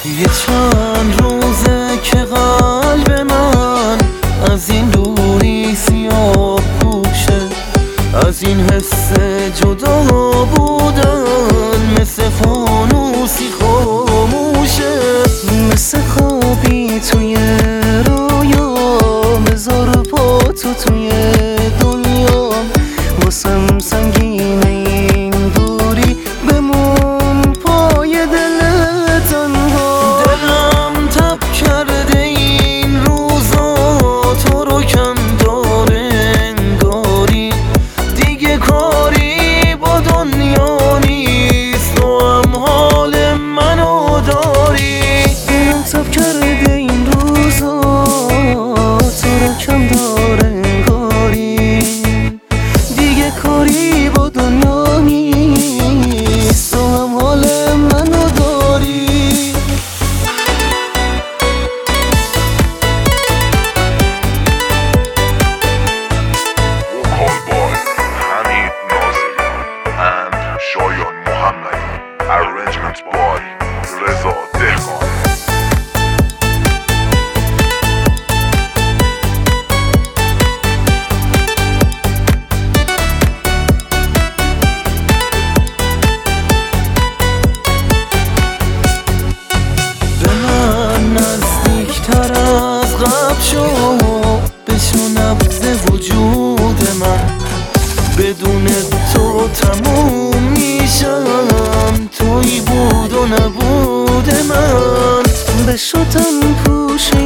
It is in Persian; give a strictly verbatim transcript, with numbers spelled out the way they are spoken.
یه چند روزه که قلب من از این دوری سیاه پوشه، از این حس جدا بودن مثل فانوسی خاموشه. مثل خوابی توی رویا بذار پا تو توی دنیا، واسم سنگینه این دوری بمون پای دل تنها. دلم تب کرده این روزا تو رو کم داره انگاری، دیگه کاری با دنیا نیست تو هم حال منو داری. دلم تب کرده این روزا تو رو کم داره انگاری، دیگه کاری با دنیا نیست تو هم حال منو داری. Hamid Naziri and Shoyan Mohammadi. Arrangement by Reza Dehqan. به من نزدیکتر از قبل شو، بشو نبض وجود من، بدون تو تموم میشم، تویی بود و نبود من. بشو تن پوش